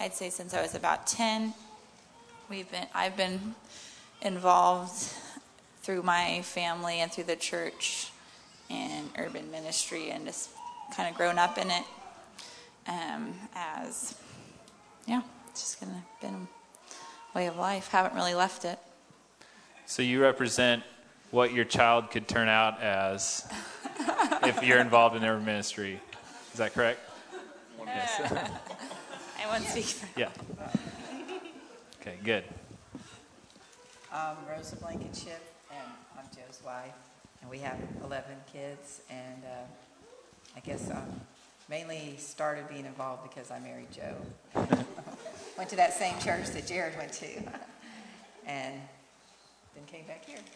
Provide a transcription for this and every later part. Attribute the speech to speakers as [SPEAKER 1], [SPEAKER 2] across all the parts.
[SPEAKER 1] I'd say since I was about 10, I've been involved through my family and through the church in urban ministry, and just kind of grown up in it. It's just kind of been a way of life. Haven't really left it.
[SPEAKER 2] So you represent what your child could turn out as if you're involved in urban ministry. Is that correct? Yes.
[SPEAKER 1] I won't speak for
[SPEAKER 2] Yeah. Okay, good.
[SPEAKER 3] Rosa Blankenship, and I'm Joe's wife, and we have 11 kids, and I guess I mainly started being involved because I married Joe. Went to that same church that Jared went to, and then came back here.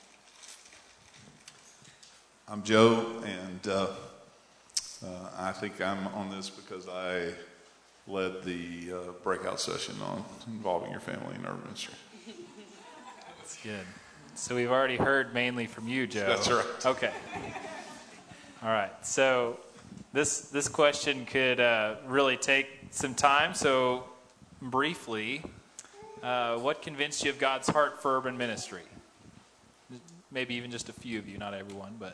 [SPEAKER 4] I'm Joe, and I think I'm on this because I led the breakout session on involving your family in urban ministry.
[SPEAKER 2] That's good. So we've already heard mainly from you, Joe.
[SPEAKER 4] That's right.
[SPEAKER 2] Okay. All right. So this question could really take some time. So briefly, what convinced you of God's heart for urban ministry? Maybe even just a few of you, not everyone, but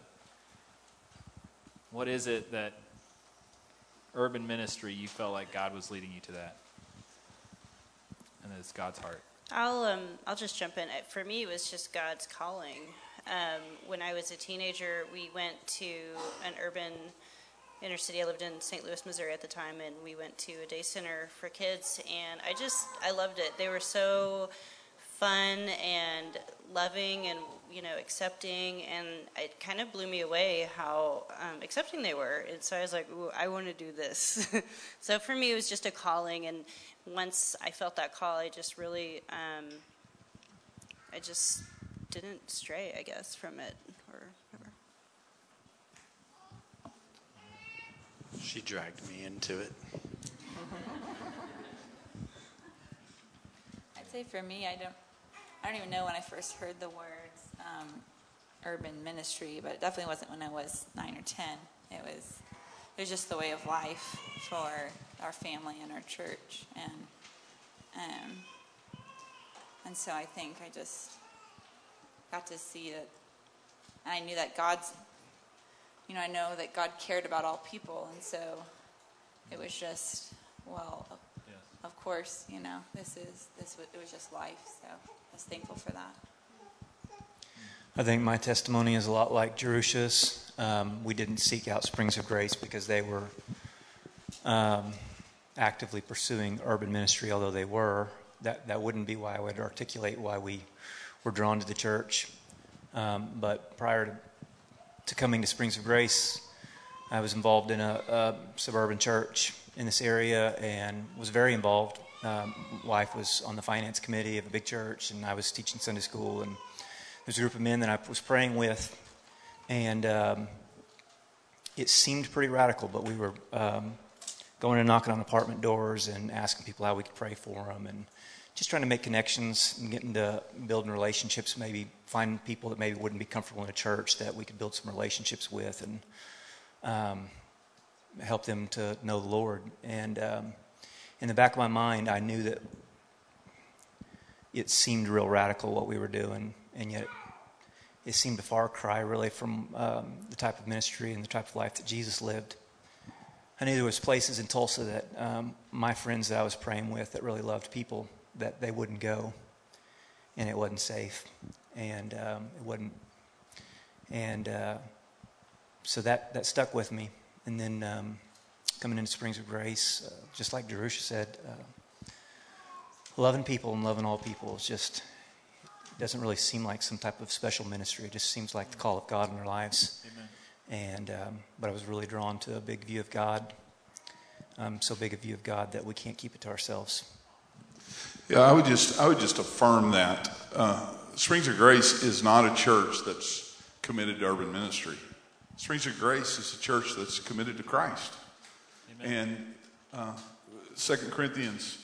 [SPEAKER 2] what is it that urban ministry you felt like God was leading you to that? And that it's God's heart.
[SPEAKER 5] I'll just jump in. For me, it was just God's calling. When I was a teenager, we went to an urban inner city. I lived in St. Louis, Missouri at the time, and we went to a day center for kids, and I loved it. They were so fun and loving and, accepting, and it kind of blew me away how accepting they were. And so I was like, ooh, I want to do this. So for me, it was just a calling, and once I felt that call, I just really, I just didn't stray, I guess, from it or whatever.
[SPEAKER 6] She dragged me into it.
[SPEAKER 1] I'd say for me, I don't even know when I first heard the words urban ministry, but it definitely wasn't when I was 9 or 10. It was just the way of life for our family and our church, and so I think I just got to see that. I knew that I know that God cared about all people, and so it was just, of course, it was just life. So I was thankful for that.
[SPEAKER 7] I think my testimony is a lot like Jerusha's. We didn't seek out Springs of Grace because they were actively pursuing urban ministry, although they were. That wouldn't be why I would articulate why we were drawn to the church. But prior to coming to Springs of Grace, I was involved in a suburban church in this area and was very involved. Wife was on the finance committee of a big church, and I was teaching Sunday school, and there's a group of men that I was praying with, and it seemed pretty radical, but we were going and knocking on apartment doors and asking people how we could pray for them, and just trying to make connections and getting to building relationships, maybe find people that maybe wouldn't be comfortable in a church that we could build some relationships with and help them to know the Lord. And in the back of my mind, I knew that it seemed real radical what we were doing, and yet it seemed a far cry really from the type of ministry and the type of life that Jesus lived. I knew there was places in Tulsa that my friends that I was praying with that really loved people, that they wouldn't go, and it wasn't safe, and it wasn't, and so that stuck with me. And then coming into Springs of Grace, just like Jerusha said, loving people and loving all people is just, it doesn't really seem like some type of special ministry. It just seems like the call of God in our lives.
[SPEAKER 2] Amen.
[SPEAKER 7] And but I was really drawn to a big view of God, so big a view of God that we can't keep it to ourselves.
[SPEAKER 4] Yeah, I would just affirm that Springs of Grace is not a church that's committed to urban ministry. Springs of Grace is a church that's committed to Christ. Amen. And 2 Corinthians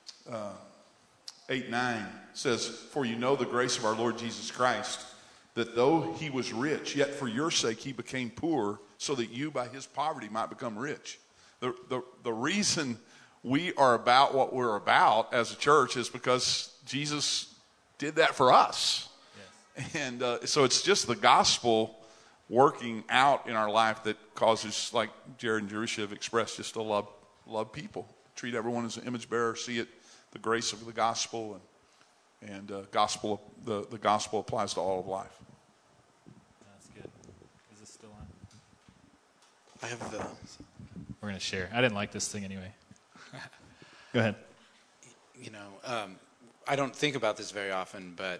[SPEAKER 4] 8:9 says, "For you know the grace of our Lord Jesus Christ, that though he was rich, yet for your sake he became poor, so that you by his poverty might become rich." The reason we are about what we're about as a church is because Jesus did that for us. Yes. And so it's just the gospel working out in our life that causes, like Jared and Jerusha have expressed, just to love people, treat everyone as an image bearer, see it, the grace of the gospel, and the gospel applies to all of life.
[SPEAKER 2] That's good. Is this still on?
[SPEAKER 6] I have the.
[SPEAKER 2] We're going to share. I didn't like this thing anyway. Go ahead.
[SPEAKER 6] You know, I don't think about this very often, but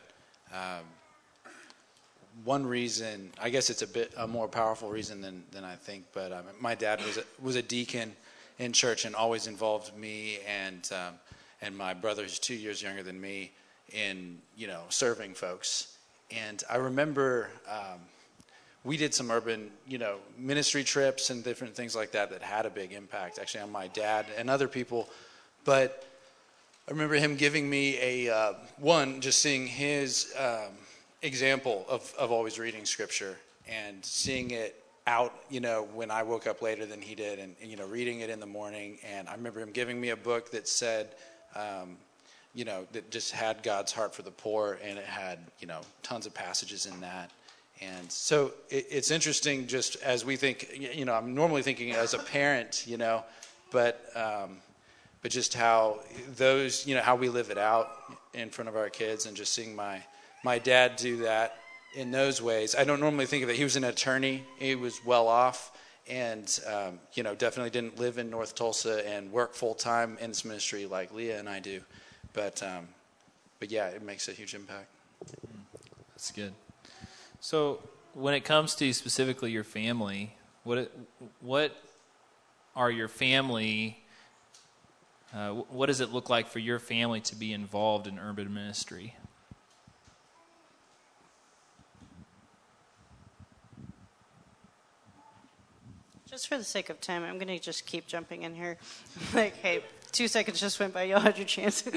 [SPEAKER 6] one reason, I guess it's a more powerful reason than I think, but my dad was a deacon in church and always involved me and my brother, who's 2 years younger than me, in, you know, serving folks. And I remember we did some urban, you know, ministry trips and different things like that had a big impact actually on my dad and other people. But I remember him giving me just seeing his example of always reading scripture and seeing it out, you know, when I woke up later than he did, and you know, reading it in the morning. And I remember him giving me a book that said, you know, that just had God's heart for the poor, and it had, you know, tons of passages in that. And so it's interesting, just as we think, you know, I'm normally thinking as a parent, you know, but just how those, you know, how we live it out in front of our kids, and just seeing my dad do that in those ways. I don't normally think of it. He was an attorney. He was well off, and, you know, definitely didn't live in North Tulsa and work full time in this ministry like Leah and I do. But yeah, it makes a huge impact.
[SPEAKER 2] That's good. So when it comes to specifically your family, what are your family? What does it look like for your family to be involved in urban ministry?
[SPEAKER 5] Just for the sake of time, I'm going to just keep jumping in here. Like, hey, 2 seconds just went by. Y'all had your chance. For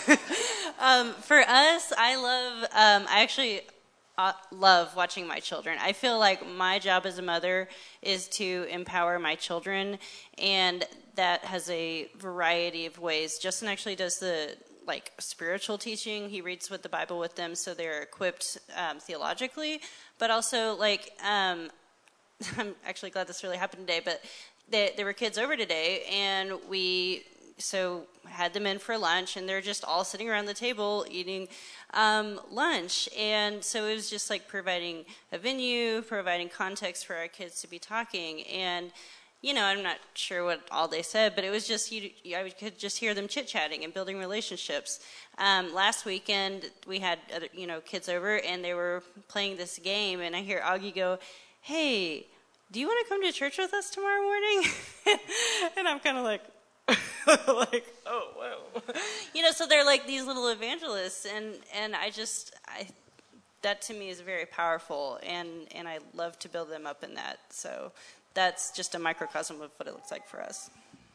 [SPEAKER 5] us, I actually love watching my children. I feel like my job as a mother is to empower my children, and that has a variety of ways. Justin actually does the spiritual teaching. He reads with the Bible with them so they're equipped theologically, but also I'm actually glad this really happened today, but there were kids over today, and we had them in for lunch, and they're just all sitting around the table eating lunch. And so it was just like providing a venue, providing context for our kids to be talking. And, you know, I'm not sure what all they said, but it was just, I could just hear them chit-chatting and building relationships. Last weekend, we had, kids over, and they were playing this game, and I hear Augie go, "Hey, do you want to come to church with us tomorrow morning?" And I'm kind of like, oh, whoa. You know, so they're like these little evangelists, and that to me is very powerful, and I love to build them up in that. So that's just a microcosm of what it looks like for us.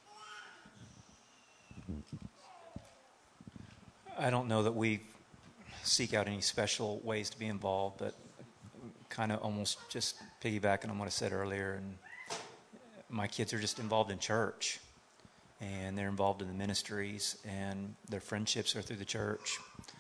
[SPEAKER 7] I don't know that we seek out any special ways to be involved, but kind of almost just piggybacking on what I said earlier, and my kids are just involved in church, and they're involved in the ministries, and their friendships are through the church.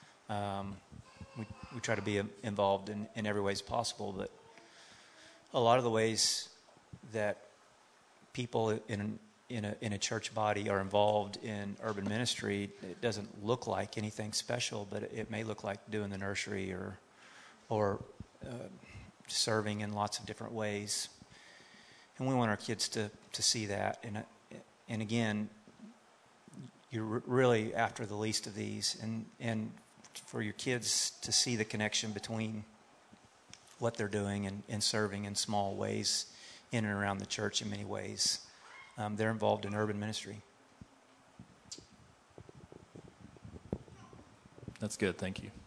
[SPEAKER 7] We try to be involved in every way possible, but a lot of the ways that people in a church body are involved in urban ministry, it doesn't look like anything special, but it may look like doing the nursery or serving in lots of different ways. And we want our kids to see that. And again, you're really after the least of these. And for your kids to see the connection between what they're doing and serving in small ways in and around the church in many ways. They're involved in urban ministry.
[SPEAKER 2] That's good. Thank you.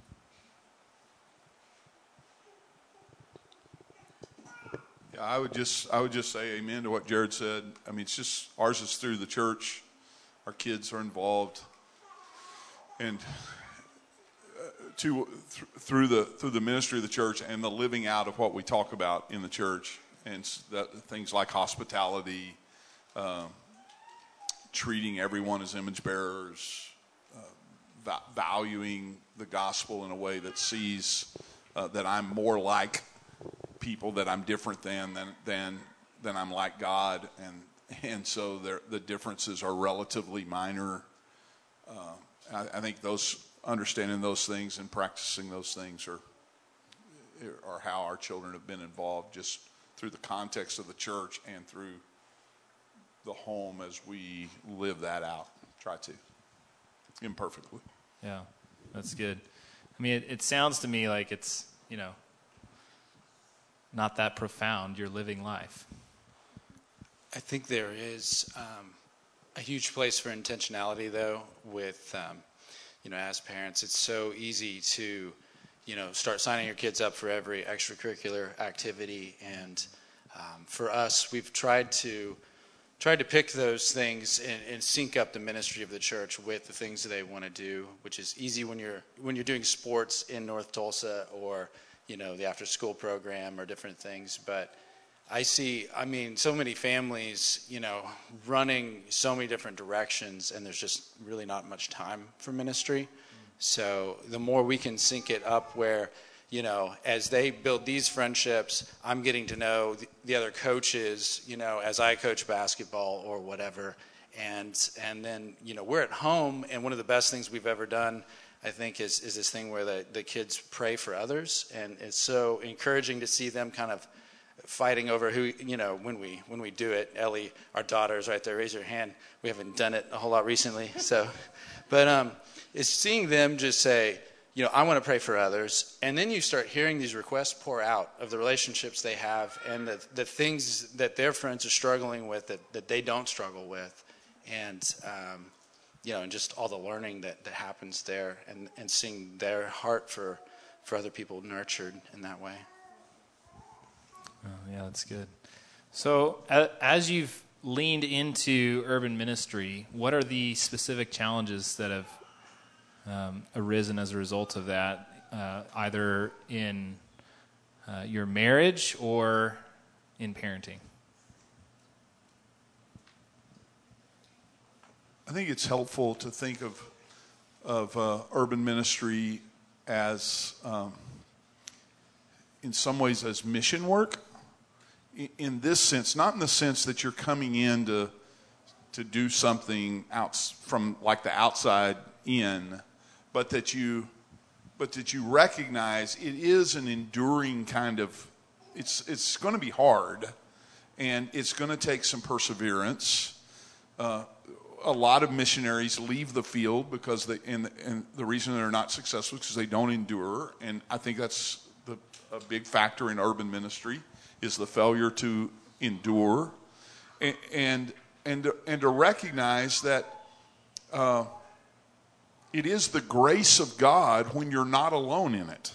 [SPEAKER 4] I would just say amen to what Jared said. I mean, it's just ours is through the church. Our kids are involved, and through the ministry of the church and the living out of what we talk about in the church, and that things like hospitality, treating everyone as image bearers, valuing the gospel in a way that sees that I'm more like people, that I'm different than I'm like God, and so the differences are relatively minor. I think understanding those things and practicing those things are how our children have been involved, just through the context of the church and through the home as we live that out. Try to. Imperfectly.
[SPEAKER 2] Yeah, that's good. I mean, it sounds to me like it's, not that profound, you're living life.
[SPEAKER 6] I think there is a huge place for intentionality, though, with, as parents. It's so easy to, start signing your kids up for every extracurricular activity. And for us, we've tried to pick those things and sync up the ministry of the church with the things that they want to do, which is easy when you're doing sports in North Tulsa or, the after-school program or different things. But I see, so many families, running so many different directions, and there's just really not much time for ministry. So the more we can sync it up where, as they build these friendships, I'm getting to know the other coaches, as I coach basketball or whatever. And then, we're at home, and one of the best things we've ever done, I think, is this thing where the kids pray for others. And it's so encouraging to see them kind of fighting over who, when we do it. Ellie, our daughter, is right there. Raise your hand. We haven't done it a whole lot recently. But it's seeing them just say, I want to pray for others. And then you start hearing these requests pour out of the relationships they have and the things that their friends are struggling with that they don't struggle with. And, and just all the learning that happens there and seeing their heart for other people nurtured in that way.
[SPEAKER 2] Oh, yeah, that's good. So as you've leaned into urban ministry, what are the specific challenges that have arisen as a result of that, either in your marriage or in parenting?
[SPEAKER 4] I think it's helpful to think of urban ministry as, in some ways, as mission work. In this sense, not in the sense that you're coming in to do something out from like the outside in, but that you recognize it is an enduring kind of. It's going to be hard, and it's going to take some perseverance. A lot of missionaries leave the field because and the reason they're not successful is because they don't endure, and I think that's a big factor in urban ministry is the failure to endure, and to recognize that it is the grace of God when you're not alone in it.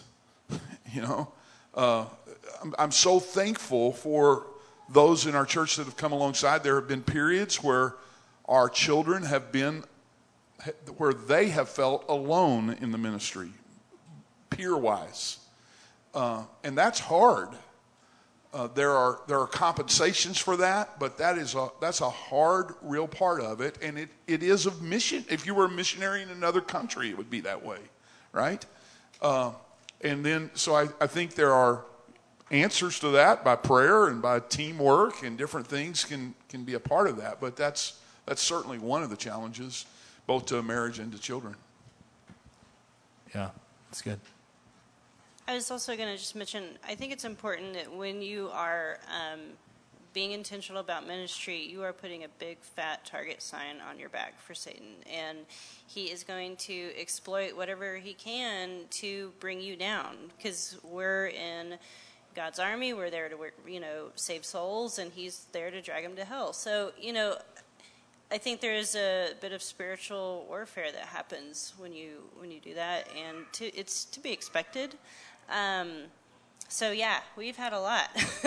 [SPEAKER 4] I'm so thankful for those in our church that have come alongside. There have been periods where our children where they have felt alone in the ministry, peer-wise, and that's hard. There are compensations for that, but that's a hard, real part of it, and it is of mission. If you were a missionary in another country, it would be that way, right? And then, so I think there are answers to that by prayer and by teamwork, and different things can be a part of that. But that's certainly one of the challenges, both to a marriage and to children.
[SPEAKER 2] Yeah, that's good.
[SPEAKER 5] I was also going to just mention, I think it's important that when you are being intentional about ministry, you are putting a big fat target sign on your back for Satan. And he is going to exploit whatever he can to bring you down, because we're in God's army. We're there to, save souls, and he's there to drag them to hell. So, I think there is a bit of spiritual warfare that happens when you do that, and it's to be expected. So yeah, we've had a lot.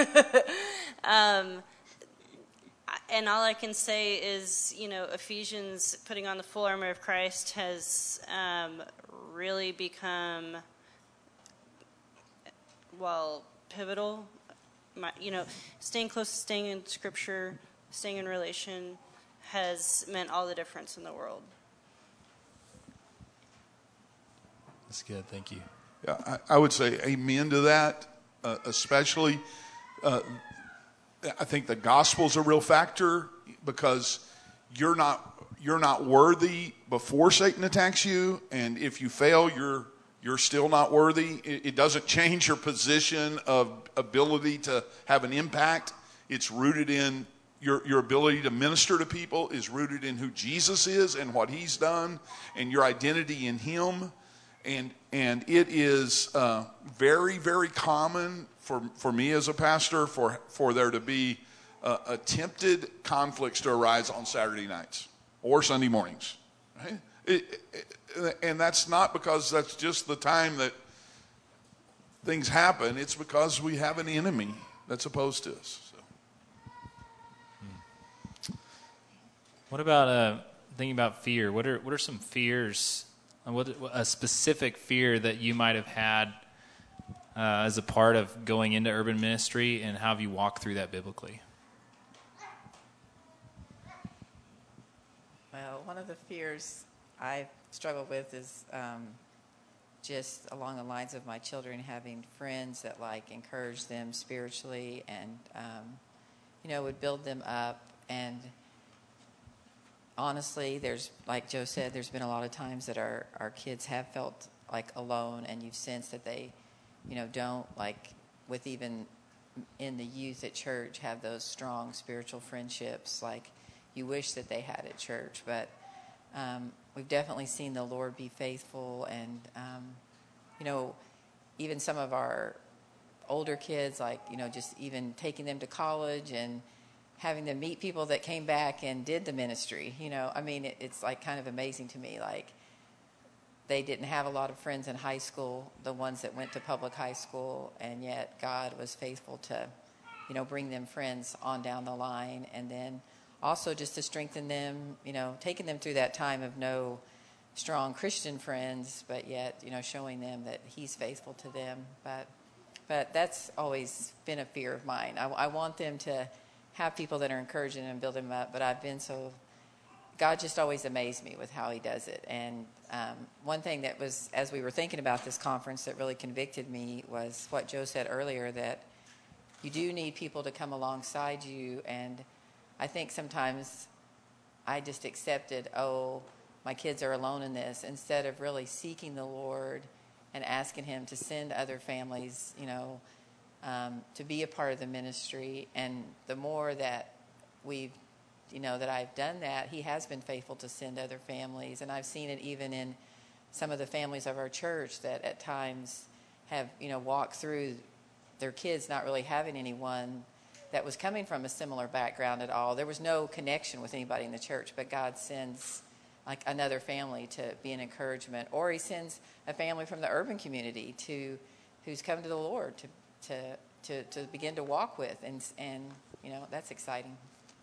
[SPEAKER 5] And all I can say is, Ephesians, putting on the full armor of Christ, has really become, pivotal. Staying close, staying in Scripture, staying in relation has meant all the difference in the world.
[SPEAKER 2] That's good. Thank you.
[SPEAKER 4] Yeah, I would say amen to that, especially. I think the gospel's a real factor because you're not worthy before Satan attacks you, and if you fail, you're still not worthy. It doesn't change your position of ability to have an impact. It's rooted in your ability to minister to people is rooted in who Jesus is and what he's done and your identity in him. And it is very, very common for me as a pastor for there to be attempted conflicts to arise on Saturday nights or Sunday mornings. Right? And that's not because that's just the time that things happen. It's because we have an enemy that's opposed to us. So.
[SPEAKER 2] What about thinking about fear? What are some fears? What a specific fear that you might have had as a part of going into urban ministry, and how have you walked through that biblically?
[SPEAKER 3] Well, one of the fears I struggle with is just along the lines of my children having friends that encourage them spiritually and would build them up. And honestly, there's, like Joe said, there's been a lot of times that our kids have felt alone, and you've sensed that they don't, with even in the youth at church, have those strong spiritual friendships you wish that they had at church. But we've definitely seen the Lord be faithful, and even some of our older kids, just even taking them to college and having them meet people that came back and did the ministry. It's kind of amazing to me. They didn't have a lot of friends in high school, the ones that went to public high school, and yet God was faithful to, bring them friends on down the line. And then also just to strengthen them, taking them through that time of no strong Christian friends, but yet, showing them that he's faithful to them. But that's always been a fear of mine. I want them to have people that are encouraging them and building them up, but God just always amazed me with how he does it. And one thing that was, as we were thinking about this conference, that really convicted me was what Joe said earlier, that you do need people to come alongside you. And I think sometimes I just accepted, my kids are alone in this, instead of really seeking the Lord and asking him to send other families, to be a part of the ministry. And the more that that I've done that, he has been faithful to send other families. And I've seen it even in some of the families of our church that at times have, walked through their kids not really having anyone that was coming from a similar background at all. There was no connection with anybody in the church, but God sends another family to be an encouragement. Or he sends a family from the urban community who's come to the Lord to begin to walk with. And that's exciting.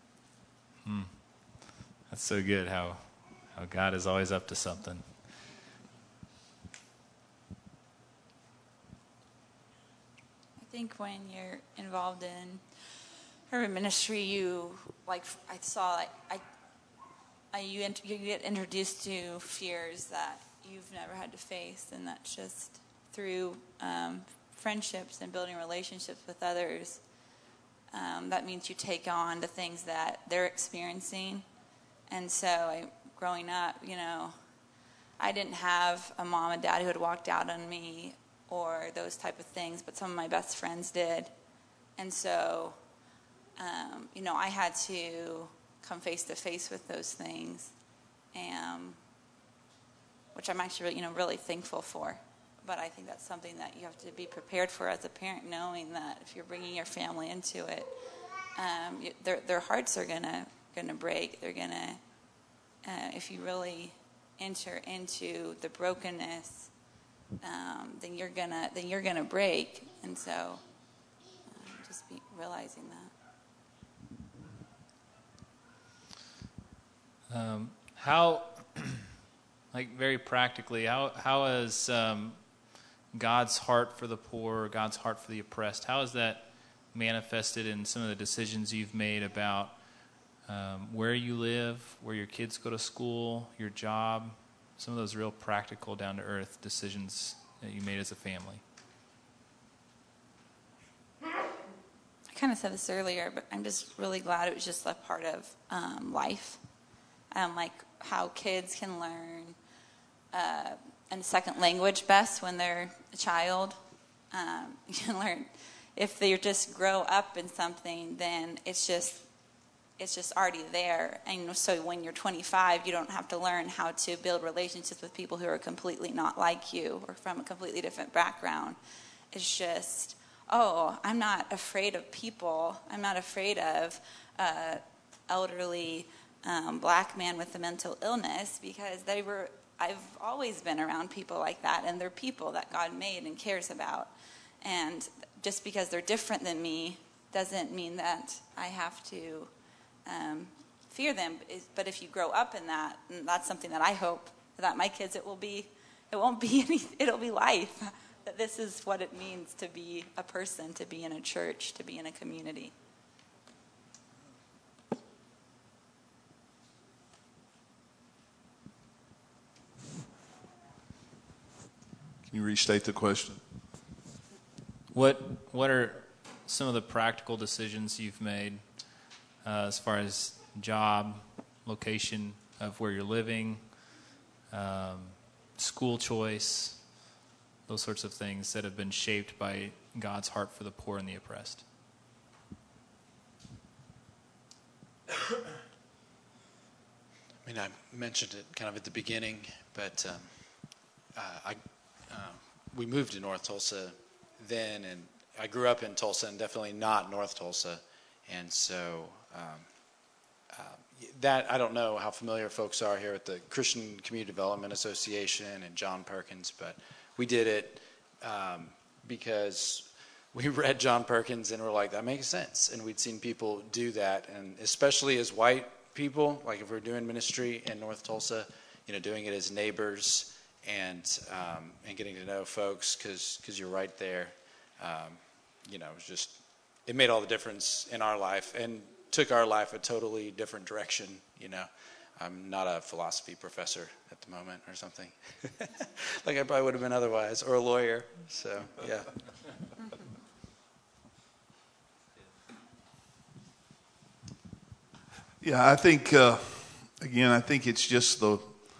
[SPEAKER 2] That's so good how God is always up to something.
[SPEAKER 1] I think when you're involved in urban ministry, you get introduced to fears that you've never had to face, and that's just through friendships and building relationships with others. That means you take on the things that they're experiencing. And so growing up, I didn't have a mom and dad who had walked out on me or those type of things, but some of my best friends did. And so, I had to come face to face with those things, which I'm actually, really thankful for. But I think that's something that you have to be prepared for as a parent, knowing that if you're bringing your family into it, their hearts are gonna break. They're gonna, if you really enter into the brokenness, then you're gonna break. And so, just be realizing that.
[SPEAKER 2] How, very practically, how has God's heart for the poor, God's heart for the oppressed, how is that manifested in some of the decisions you've made about where you live, where your kids go to school, your job, some of those real practical, down-to-earth decisions that you made as a family.
[SPEAKER 1] I kind of said this earlier, but I'm just really glad it was just a part of life. Like how kids can learn a second language best when they're a child. You can learn, if they just grow up in something, then it's just already there. And so when you're 25, you don't have to learn how to build relationships with people who are completely not like you or from a completely different background. It's just, I'm not afraid of people. I'm not afraid of elderly black man with a mental illness, because I've always been around people like that, and they're people that God made and cares about. And just because they're different than me doesn't mean that I have to fear them. But if you grow up in that, and that's something that I hope that my kids, it'll be life. That this is what it means to be a person, to be in a church, to be in a community.
[SPEAKER 4] Can you restate the question?
[SPEAKER 2] What are some of the practical decisions you've made as far as job, location of where you're living, school choice, those sorts of things that have been shaped by God's heart for the poor and the oppressed?
[SPEAKER 6] I mean, I mentioned it kind of at the beginning, but we moved to North Tulsa then, and I grew up in Tulsa and definitely not North Tulsa. And so that, I don't know how familiar folks are here at the Christian Community Development Association and John Perkins, but we did it because we read John Perkins and we're like, that makes sense. And we'd seen people do that, and especially as white people, like if we're doing ministry in North Tulsa, doing it as neighbors and getting to know folks because you're right there. It was just, it made all the difference in our life and took our life a totally different direction. I'm not a philosophy professor at the moment or something, like I probably would have been otherwise, or a lawyer. So yeah.
[SPEAKER 4] Yeah, I think I think it's just the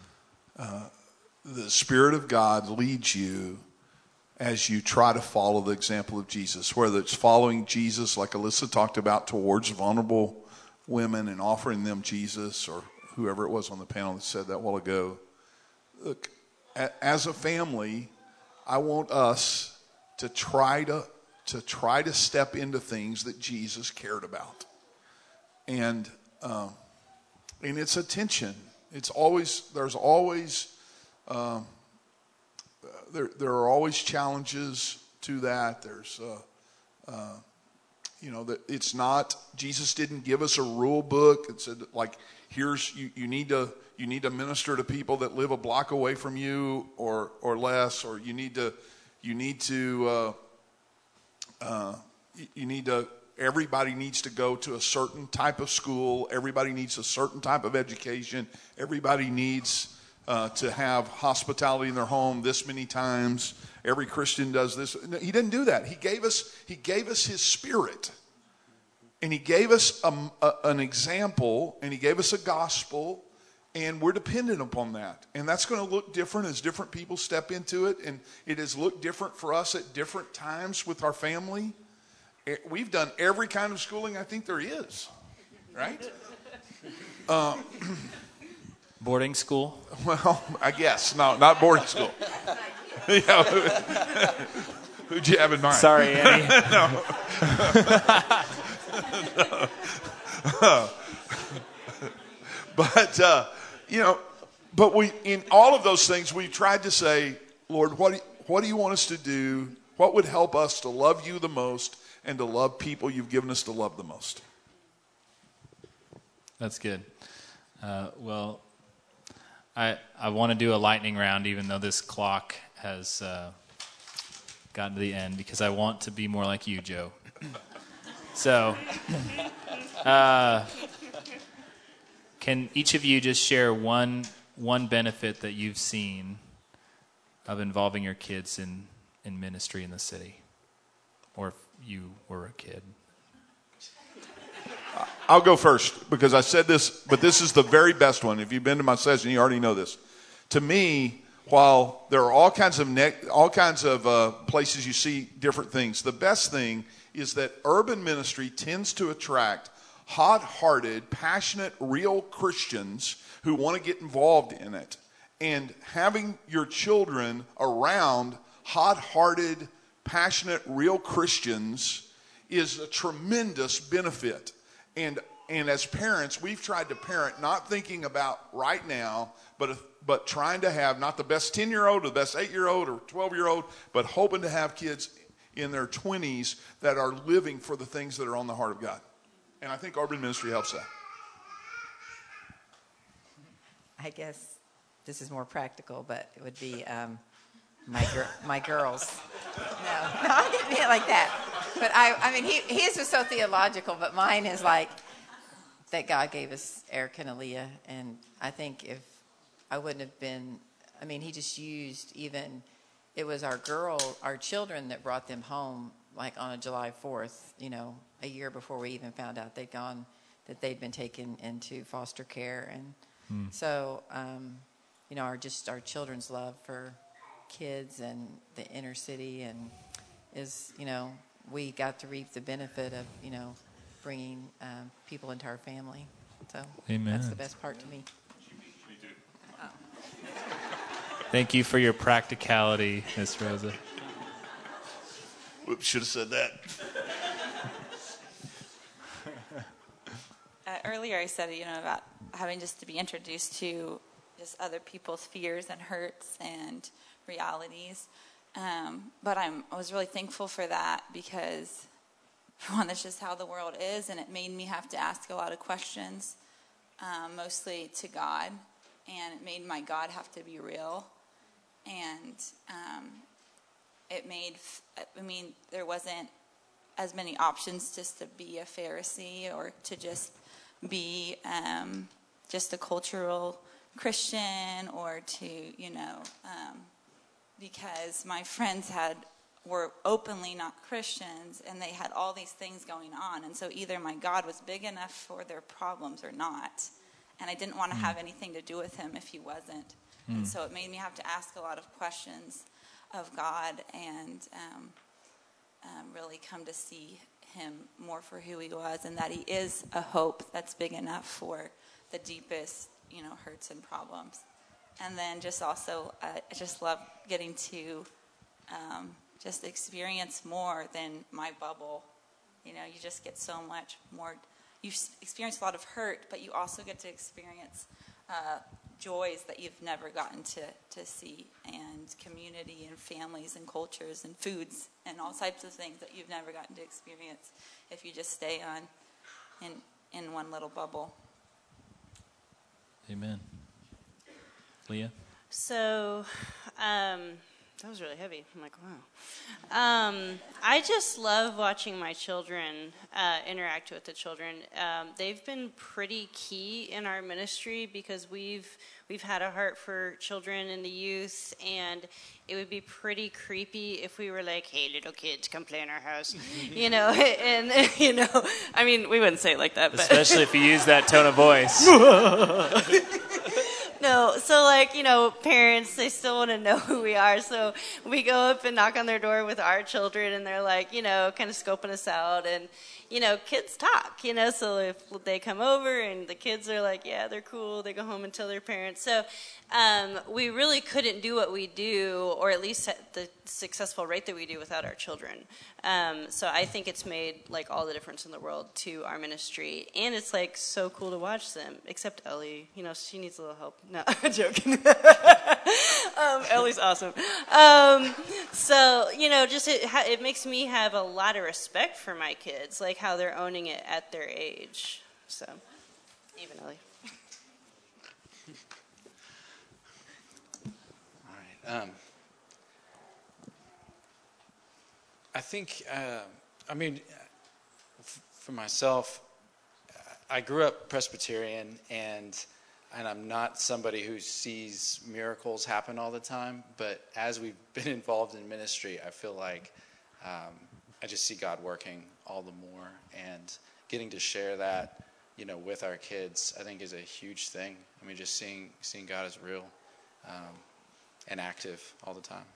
[SPEAKER 4] Spirit of God leads you as you try to follow the example of Jesus, whether it's following Jesus, like Alyssa talked about, towards vulnerable women and offering them Jesus, or whoever it was on the panel that said that a while ago. Look, as a family, I want us to try to step into things that Jesus cared about, and it's a tension. There's always there are always challenges to that. There's that it's not, Jesus didn't give us a rule book and said, like, here's you need to minister to people that live a block away from you or less, or you need to everybody needs to go to a certain type of school, everybody needs a certain type of education, everybody needs to have hospitality in their home this many times. Every Christian does this. No, he didn't do that. He gave us his Spirit, and he gave us an example, and he gave us a gospel, and we're dependent upon that. And that's going to look different as different people step into it, and it has looked different for us at different times with our family. We've done every kind of schooling I think there is, right?
[SPEAKER 2] Boarding school?
[SPEAKER 4] Well, I guess. No, not boarding school. Who'd you have in mind?
[SPEAKER 2] Sorry, Annie.
[SPEAKER 4] But we, in all of those things, we tried to say, Lord, what do you want us to do? What would help us to love you the most and to love people you've given us to love the most?
[SPEAKER 2] That's good. I want to do a lightning round, even though this clock has gotten to the end, because I want to be more like you, Joe. So, can each of you just share one benefit that you've seen of involving your kids in ministry in the city? Or if you were a kid.
[SPEAKER 4] I'll go first because I said this, but this is the very best one. If you've been to my session, you already know this. To me, while there are all kinds of places you see different things, the best thing is that urban ministry tends to attract hot-hearted, passionate, real Christians who want to get involved in it. And having your children around hot-hearted, passionate, real Christians is a tremendous benefit. And as parents, we've tried to parent not thinking about right now, but trying to have not the best 10-year-old or the best 8-year-old or 12-year-old, but hoping to have kids in their 20s that are living for the things that are on the heart of God. And I think urban ministry helps that.
[SPEAKER 3] I guess this is more practical, but it would be my girls. No, I didn't mean it like that. But I mean, his was so theological, but mine is like that God gave us Eric and Aaliyah. And I think if I wouldn't have been, I mean, he just used even, it was our children that brought them home, like on a July 4th, a year before we even found out that they'd been taken into foster care. And so, our children's love for kids and the inner city and is, we got to reap the benefit of, bringing people into our family. So
[SPEAKER 2] Amen.
[SPEAKER 3] That's the best part to me.
[SPEAKER 4] Me too.
[SPEAKER 2] Thank you for your practicality, Miss Rosa.
[SPEAKER 4] Whoops, should have said that.
[SPEAKER 1] Earlier I said, about having just to be introduced to just other people's fears and hurts and realities. But I was really thankful for that because, for one, that's just how the world is, and it made me have to ask a lot of questions, mostly to God, and it made my God have to be real. And it made, there wasn't as many options just to be a Pharisee or to just be just a cultural Christian or to, because my friends were openly not Christians and they had all these things going on. And so either my God was big enough for their problems or not. And I didn't want to have anything to do with him if he wasn't. And so it made me have to ask a lot of questions of God and really come to see him more for who he was and that he is a hope that's big enough for the deepest, hurts and problems. And then just also, I just love getting to just experience more than my bubble. You just get so much more. You experience a lot of hurt, but you also get to experience joys that you've never gotten to see, and community and families and cultures and foods and all types of things that you've never gotten to experience if you just stay in one little bubble.
[SPEAKER 2] Amen. Leah?
[SPEAKER 5] So, that was really heavy. I'm like, wow. I just love watching my children interact with the children. They've been pretty key in our ministry because we've had a heart for children and the youth, and it would be pretty creepy if we were like, hey, little kids, come play in our house, we wouldn't say it like that. But
[SPEAKER 2] Especially if you use that tone of voice.
[SPEAKER 5] No, so parents, they still want to know who we are. So we go up and knock on their door with our children, and they're like, kind of scoping us out. And, kids talk, so if they come over and the kids are like, yeah, they're cool, they go home and tell their parents. So we really couldn't do what we do, or at least at the successful rate that we do without our children. So I think it's made all the difference in the world to our ministry, and it's so cool to watch them. Except Ellie, she needs a little help. No, I'm joking. Ellie's awesome. So it makes me have a lot of respect for my kids, how they're owning it at their age. So even Ellie.
[SPEAKER 6] All right. I think, for myself, I grew up Presbyterian, and I'm not somebody who sees miracles happen all the time, but as we've been involved in ministry, I feel like I just see God working all the more, and getting to share that, with our kids, I think is a huge thing. I mean, just seeing God as real and active all the time.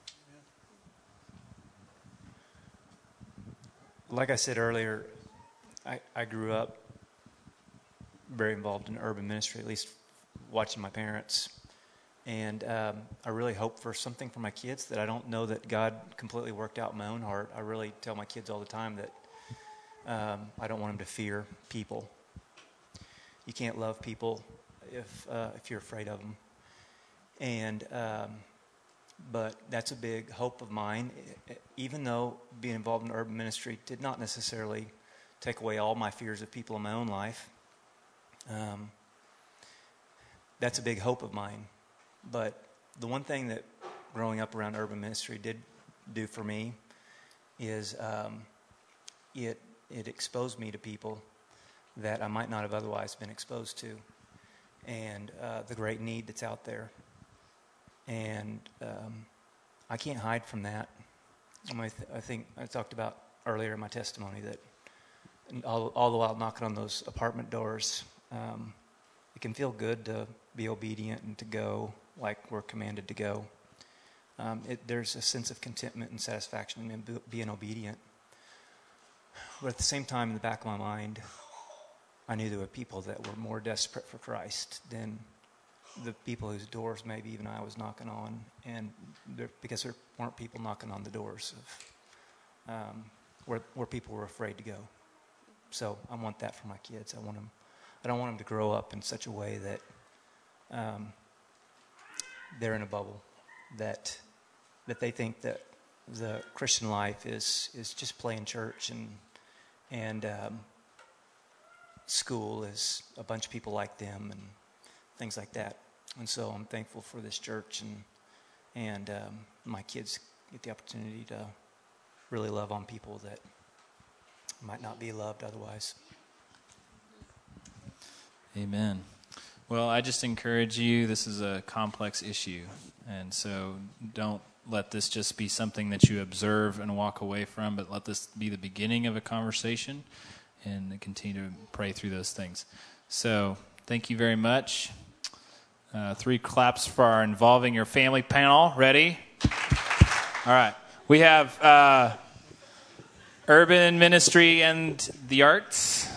[SPEAKER 7] Like I said earlier, I grew up very involved in urban ministry, at least watching my parents. And I really hope for something for my kids that I don't know that God completely worked out in my own heart. I really tell my kids all the time that I don't want them to fear people. You can't love people if you're afraid of them. And but that's a big hope of mine. Even though being involved in urban ministry did not necessarily take away all my fears of people in my own life, that's a big hope of mine. But the one thing that growing up around urban ministry did do for me is it exposed me to people that I might not have otherwise been exposed to, and the great need that's out there. And I can't hide from that. I think I talked about earlier in my testimony that all the while knocking on those apartment doors, it can feel good to be obedient and to go like we're commanded to go. There's a sense of contentment and satisfaction in being obedient. But at the same time, in the back of my mind, I knew there were people that were more desperate for Christ than the people whose doors maybe even I was knocking on, and because there weren't people knocking on the doors of where people were afraid to go. So I want that for my kids. I don't want them to grow up in such a way that they're in a bubble, that they think that the Christian life is just playing church and school is a bunch of people like them and things like that. And so I'm thankful for this church, and my kids get the opportunity to really love on people that might not be loved otherwise.
[SPEAKER 2] Amen. Well, I just encourage you, this is a complex issue, and so don't let this just be something that you observe and walk away from, but let this be the beginning of a conversation and continue to pray through those things. So thank you very much. 3 claps for our Involving Your Family panel. Ready? All right. We have urban ministry and the arts.